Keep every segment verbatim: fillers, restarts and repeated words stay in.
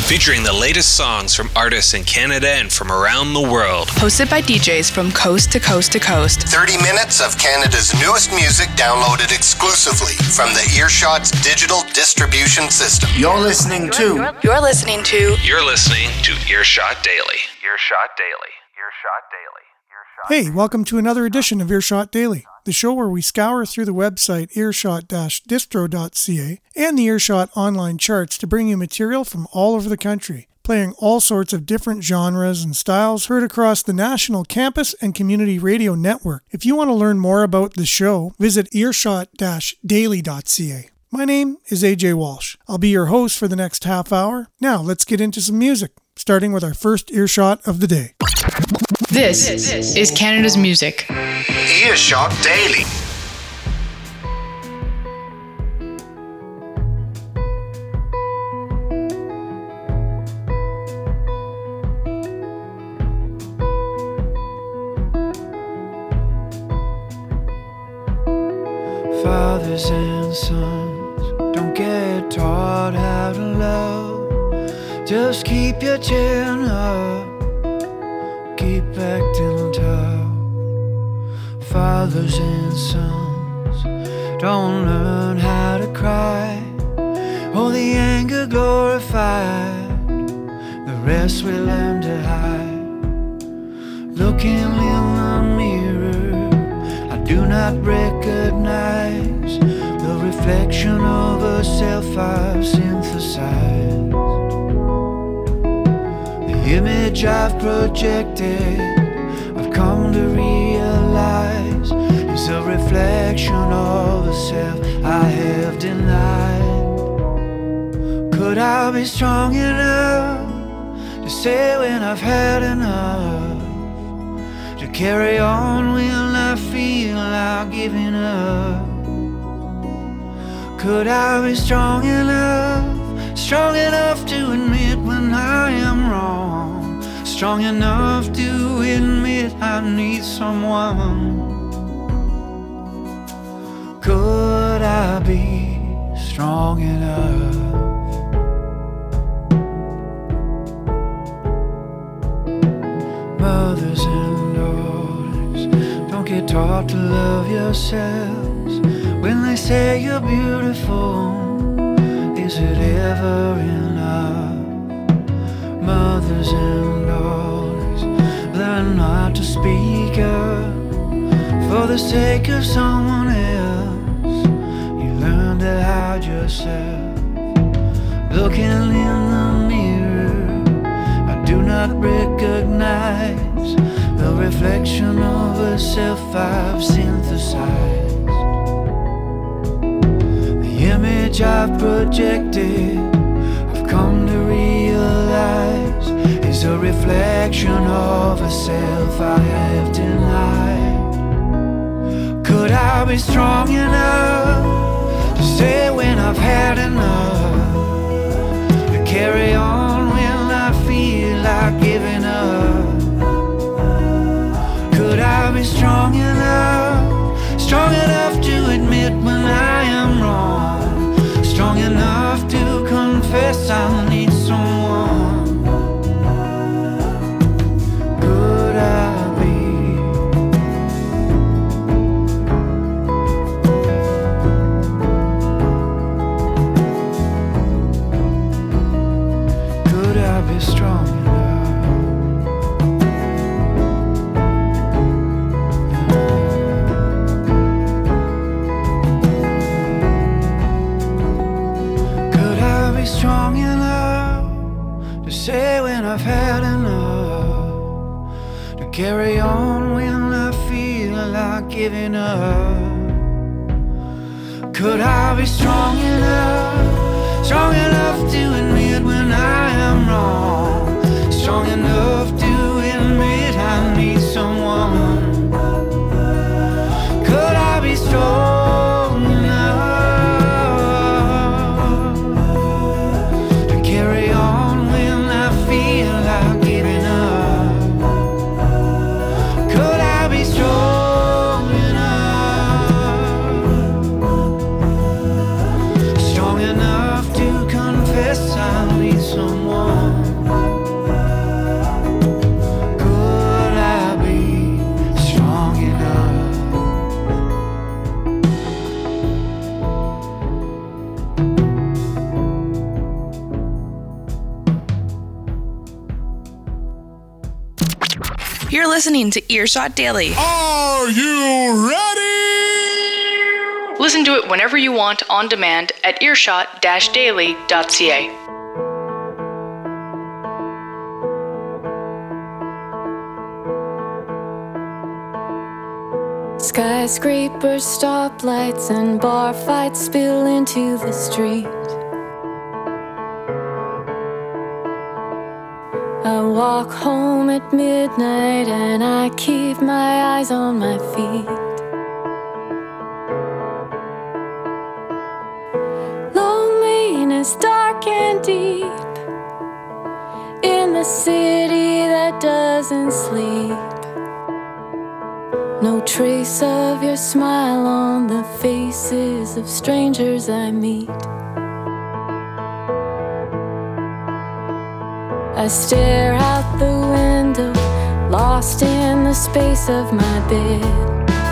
featuring the latest songs from artists in Canada and from around the world. Hosted by D Js from coast to coast to coast. thirty minutes of Canada's newest music downloaded exclusively from the Earshot's digital distribution system. You're listening to... You're listening to... You're listening to Earshot Daily. Earshot Daily. Earshot Daily. Hey, welcome to another edition of Earshot Daily, the show where we scour through the website earshot dash distro dot c a and the Earshot online charts to bring you material from all over the country, playing all sorts of different genres and styles heard across the national campus and community radio network. If you want to learn more about the show, visit earshot dash daily dot c a. My name is A J Walsh. I'll be your host for the next half hour. Now, let's get into some music, starting with our first earshot of the day. This is Canada's music. Earshot Daily. Fathers and sons, don't get taught how to love. Just keep your chin up, keep acting tough. Fathers and sons, don't learn how to cry. Oh, the anger glorified, the rest we learn to hide. Looking in the mirror, I do not recognize the reflection of a self I've synthesized. The image I've projected, I've come to realize, is a reflection of a self I have denied. Could I be strong enough to say when I've had enough, to carry on when I feel like giving up? Could I be strong enough, strong enough to admit when I am wrong, strong enough to admit I need someone? Could I be strong enough? Mothers and daughters, don't get taught to love yourselves. When they say you're beautiful, is it ever enough? Mothers and daughters, learn not to speak up for the sake of someone else. You learn to hide yourself. Looking in the mirror, I do not recognize the reflection of a self I've synthesized. The image I've projected, I've come to realize, is a reflection of a self I have denied. Could I be strong enough to say when I've had enough, to carry on when I feel like giving up? Could I be strong enough, strong enough to admit when I am wrong, strong enough to confess I need someone? Could I be? Could I be strong enough? Strong enough to say when I've had enough, to carry on when I feel like giving up? Could I be strong enough, strong enough to admit when I am wrong, strong enough to admit I need someone? Could I be strong enough to carry on when I feel like giving up? Could I be strong enough, strong enough to confess I need someone. Could I be strong enough? You're listening to Earshot Daily. Are you ready? Listen to it whenever you want on demand at earshot dash daily dot c a. Skyscrapers, stoplights, and bar fights spill into the street. I walk home at midnight and I keep my eyes on my feet. Loneliness dark and deep in the city that doesn't sleep. No trace of your smile on the faces of strangers I meet. I stare out the window, lost in the space of my bed.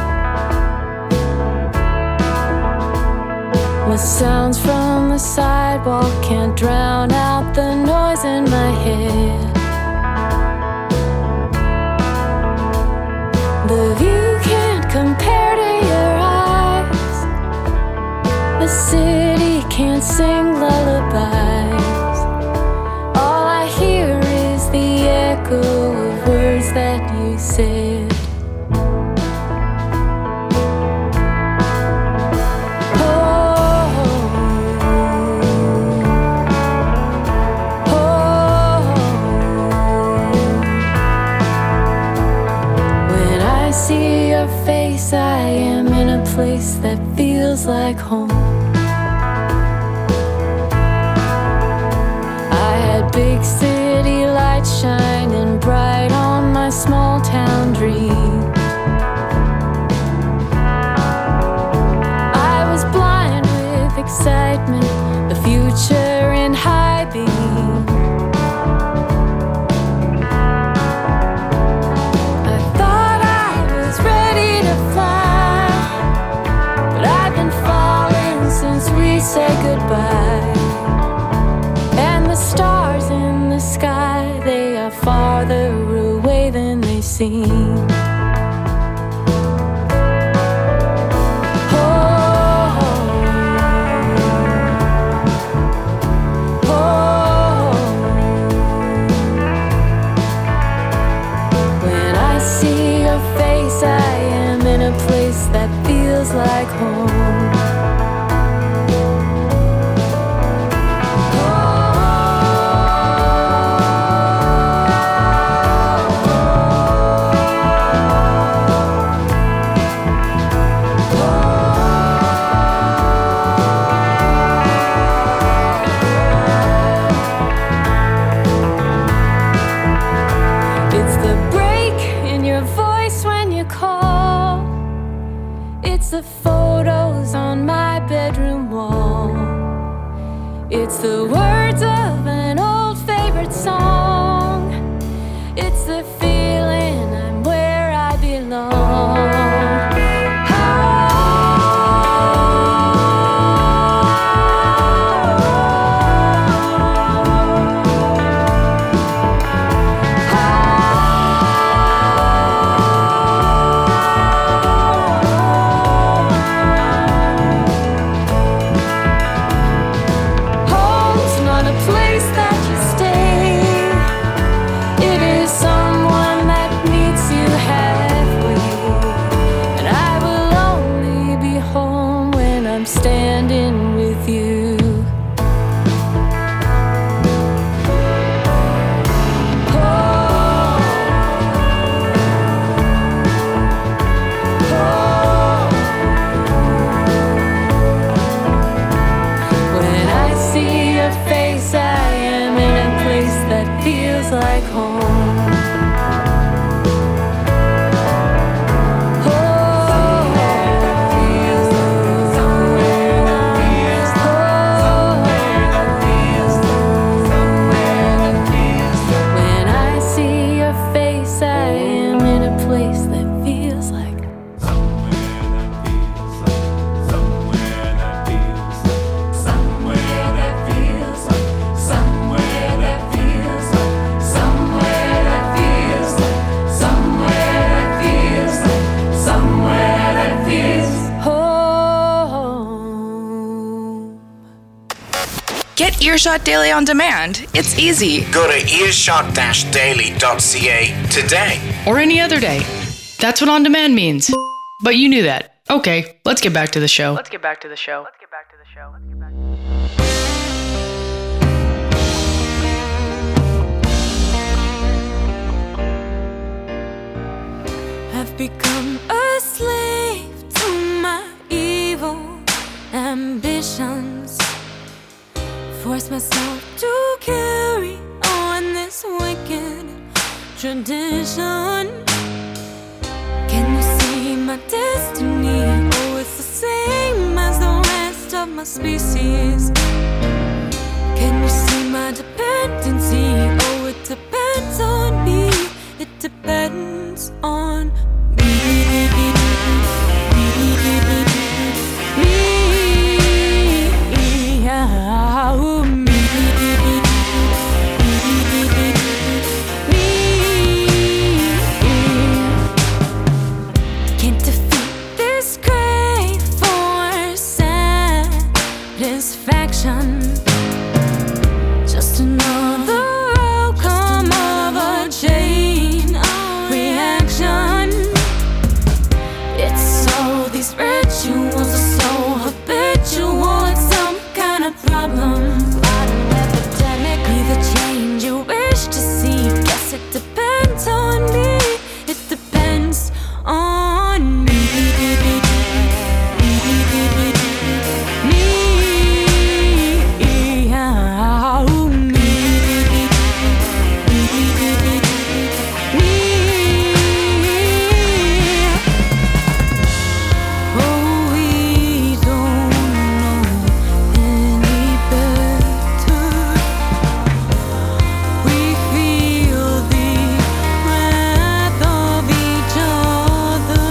The sounds from the sidewalk can't drown out the noise in my head. The view can't compare to your eyes. The city can't sing lullabies. All I hear is the echo of words that you said. I am in a place that feels like home. I had big city lights shining bright on my small town dream. I was blind with excitement, the future in high beam. We say goodbye, and the stars in the sky, they are farther away than they seem. Oh, oh, when I see your face, I am in a place that feels like home. The photos on my bedroom wall. It's the words of an old favorite song. It's the feeling I'm where I belong. Standing with you. Oh, oh. When I see your face, I am in a place that feels like home. Earshot Daily on demand. It's easy. Go to earshot dash daily dot c a today. Or any other day. That's what on demand means. But you knew that. Okay, let's get back to the show. Let's get back to the show. Let's get back to the show. Let's get back to the show. I've become a slave to my evil ambitions. Force myself to carry on this wicked tradition. Can you see my destiny? Oh, it's the same as the rest of my species. Can you see my dependency? Oh, it depends on me. It depends on me. Me, yeah, me. Can't defeat this crave for satisfaction. Just another outcome of a chain reaction. It's so, these rituals are so habitual. It's some kind of problem, modern epidemic. Be the change you wish to see. Guess it depends on me. It depends on me. Me, yeah, me. Me. Oh, we don't know any better. We feel the wrath of each other,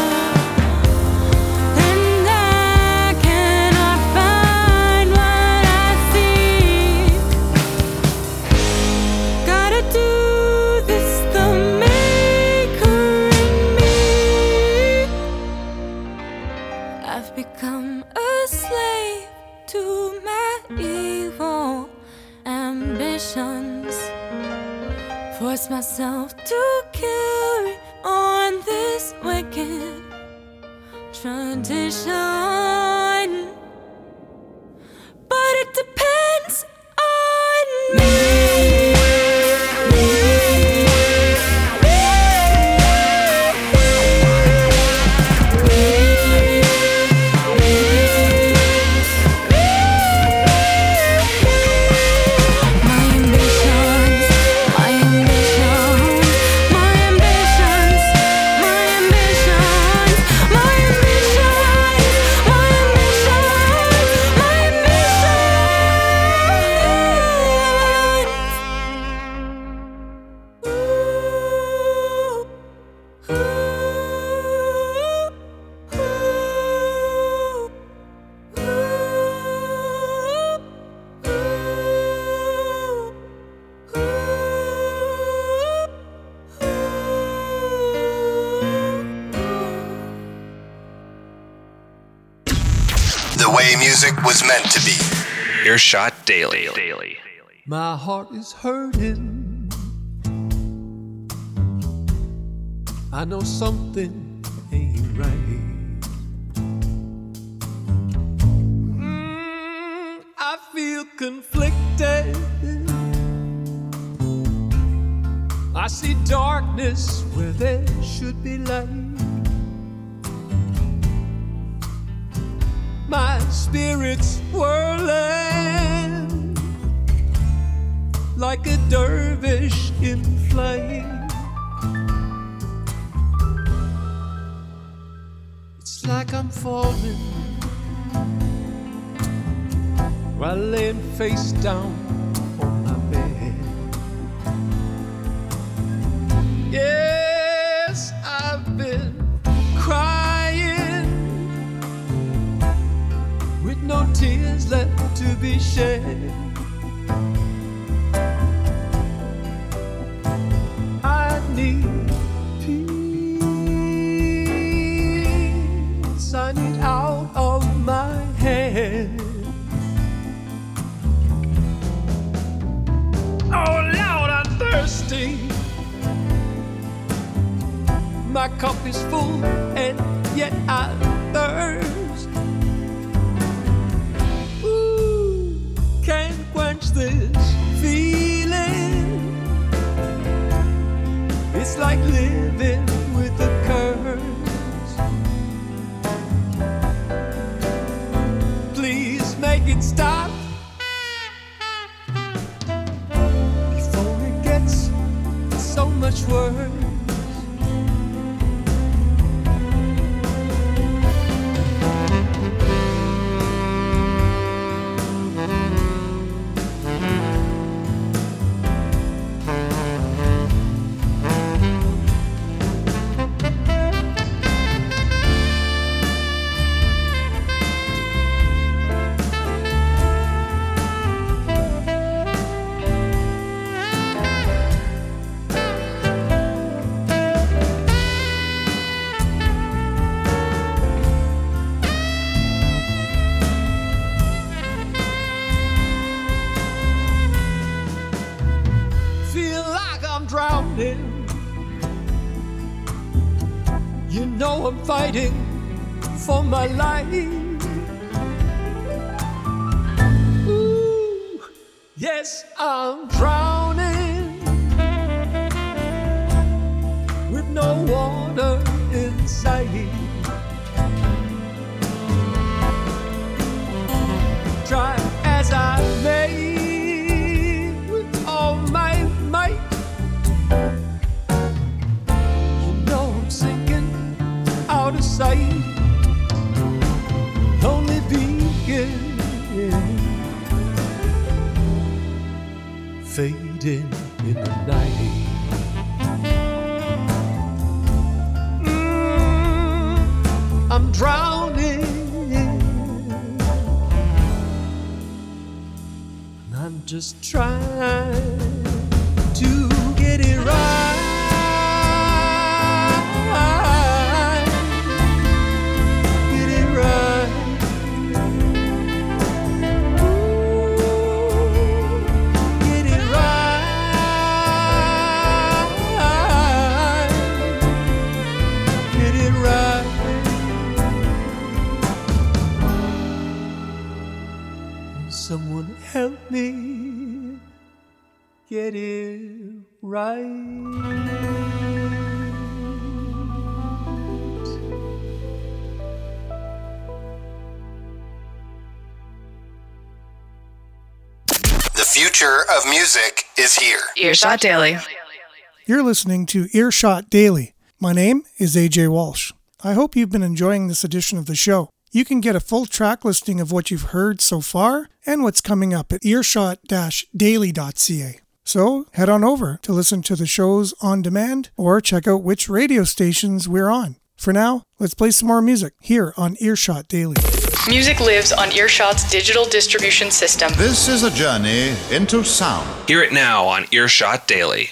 and I cannot find what I seek. Gotta do this, the maker in me. I've become a slave to my evil ambitions. Force myself to carry on this wicked tradition. But it depends on me. My ambitions, my ambitions, my ambitions, my ambitions, my ambitions, my ambitions, my The way music was meant to be. Earshot Daily. My heart is hurting. I know something ain't right. Mm, I feel conflicted. I see darkness where there should be light. My spirit's whirling like a dervish in flight. It's like I'm falling while laying face down on my bed. Yes, I've been crying with no tears left to be shed. I need peace. I need out of my head. my cup is full, and yet I thirst. Ooh, can't quench this feeling. It's like living with a curse. Please make it stop before it gets so much worse. You know I'm fighting for my life. Ooh, yes, I'm drowning with no water in sight. Try as I may with all my might. Out of sight, only being fading in the night. Mm, I'm drowning, and I'm just trying to get it right. Someone help me get it right. The future of music is here. Earshot Daily. You're listening to Earshot Daily. My name is A J Walsh. I hope you've been enjoying this edition of the show. You can get a full track listing of what you've heard so far and what's coming up at earshot dash daily dot c a. So head on over to listen to the shows on demand or check out which radio stations we're on. For now, let's play some more music here on Earshot Daily. Music lives on Earshot's digital distribution system. This is a journey into sound. Hear it now on Earshot Daily.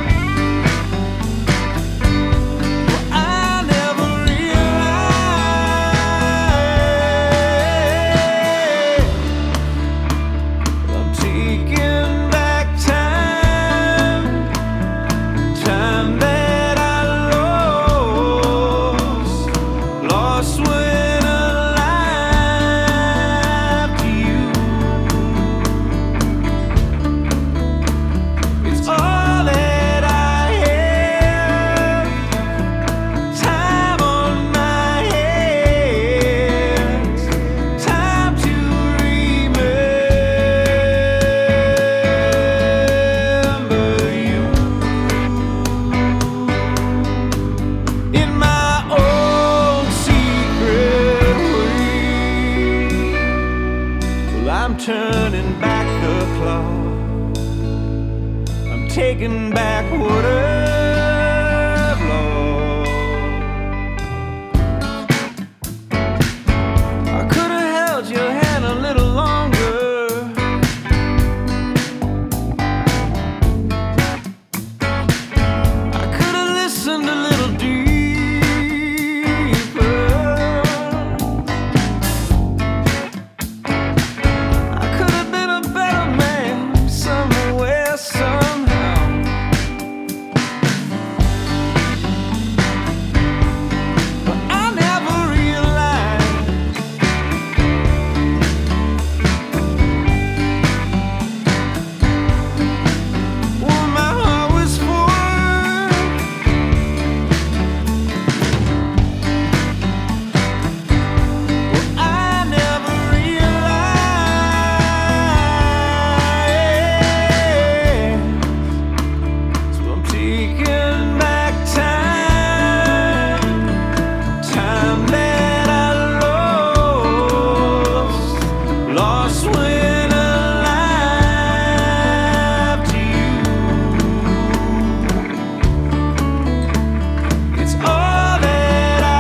I never realized taking back what I've lost. I could have held your hand a little longer. I could have listened a little deeper. I could have been a better man somewhere, somehow. But I never realized what my heart was for. Well, I never realized. So I'm taking back time, time that I lost, lost when alive to you. It's all that I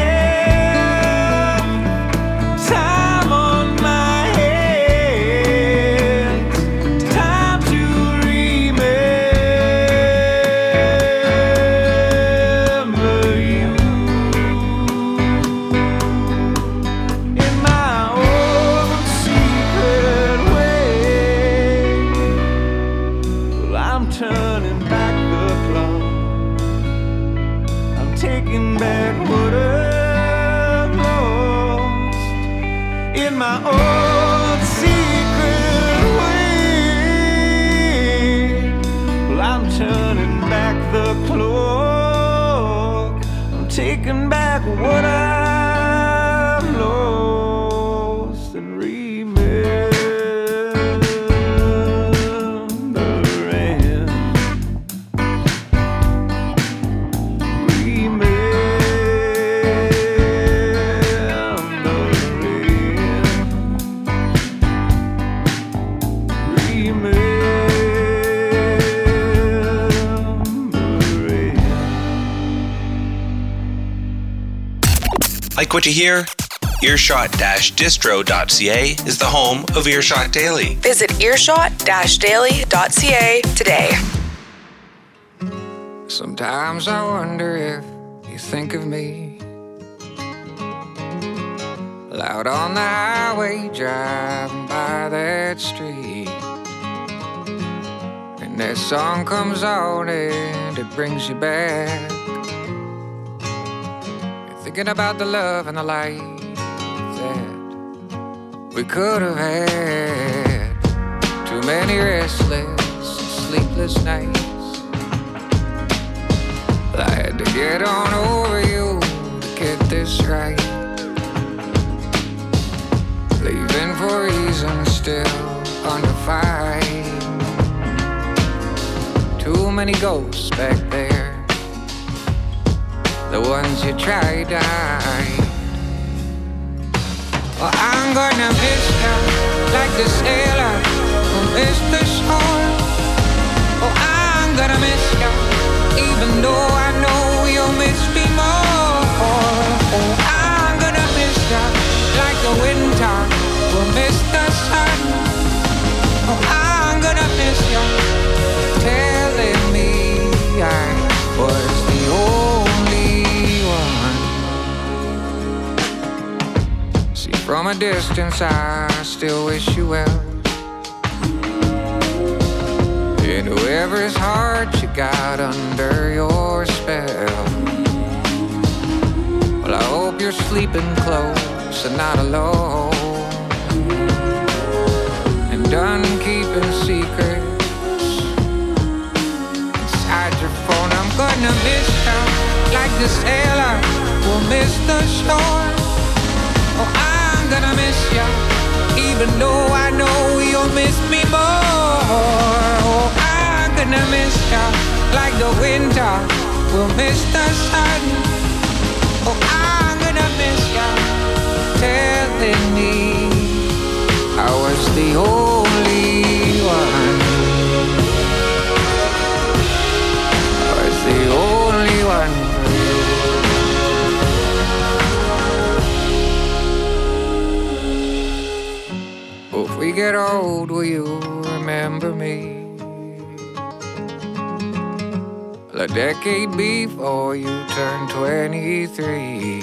have, time on my hands, time to remember you. In my own secret way, well, I'm turning back the clock. I'm taking back what I've lost. In my own secret way, well, I'm turning back the clock. I'm taking back what I've lost and remembering. Like what you hear? earshot dash distro dot c a is the home of Earshot Daily. Visit earshot dash daily dot c a today. Sometimes I wonder if you think of me, loud on the highway, driving by that street, and that song comes on and it brings you back. You're thinking about the love and the life that we could have had. Too many restless, sleepless nights. I had to get on over you to get this right. Leaving for reasons still undefined. Too many ghosts back there, the ones you tried to hide. Well, I'm gonna miss you like the sailor who missed the shore. Oh, I'm gonna miss you, even though I know you'll miss me more. Oh, I'm gonna miss you like the winter will miss the sun. Oh, I'm gonna miss you, telling me I was the only one. See, from a distance I still wish you well, and whoever's heart you got under your spell. Well, I hope you're sleeping close and not alone, and done keeping secrets inside your phone. I'm gonna miss you like the sailor will miss the shore. Oh, I'm gonna miss you, even though I know you'll miss me more. Oh, I'm gonna miss you like the winter will miss the sun. Oh, I'm gonna miss you, telling me I was the only one. So if we get old, will you remember me? A decade before you turn twenty-three.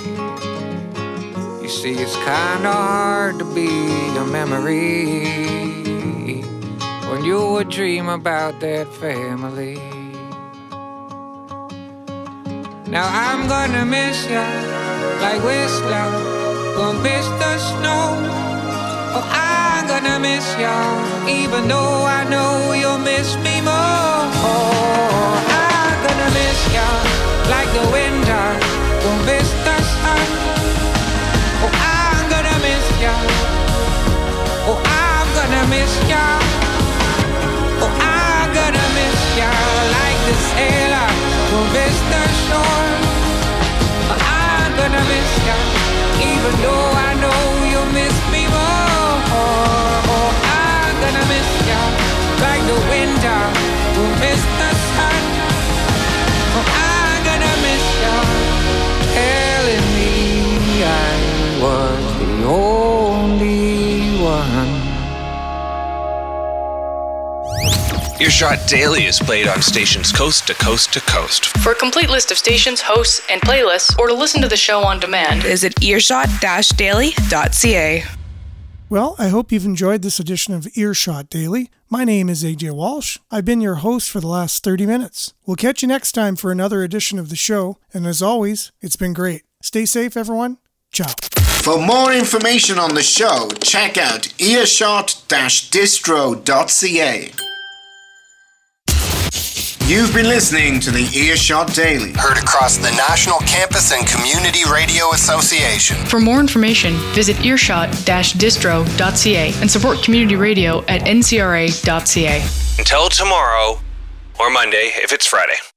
You see, it's kinda hard to be a memory when you would dream about that family. Now I'm gonna miss ya like Whistler, gonna miss the snow. Oh, I'm gonna miss ya, even though I know you'll miss me more. Oh, I'm gonna miss ya like the winter, gonna miss the sun. Oh, I'm gonna miss ya. Oh, I'm gonna miss ya. Oh, I'm gonna miss ya like the sailor, gonna miss the shore. Oh, I'm gonna miss ya, even though I know you'll miss me more. Oh, I'm gonna miss ya like the winter will miss the sun. Oh, I'm gonna miss ya telling me I was the only one. Earshot Daily is played on stations coast to coast to coast. For a complete list of stations, hosts, and playlists, or to listen to the show on demand, visit earshot dash daily dot c a. Well, I hope you've enjoyed this edition of Earshot Daily. My name is A J Walsh. I've been your host for the last thirty minutes. We'll catch you next time for another edition of the show. And as always, it's been great. Stay safe, everyone. Ciao. For more information on the show, check out earshot dash distro dot c a. You've been listening to the Earshot Daily. Heard across the National Campus and Community Radio Association. For more information, visit earshot dash distro dot c a and support community radio at n c r a dot c a. Until tomorrow, or Monday if it's Friday.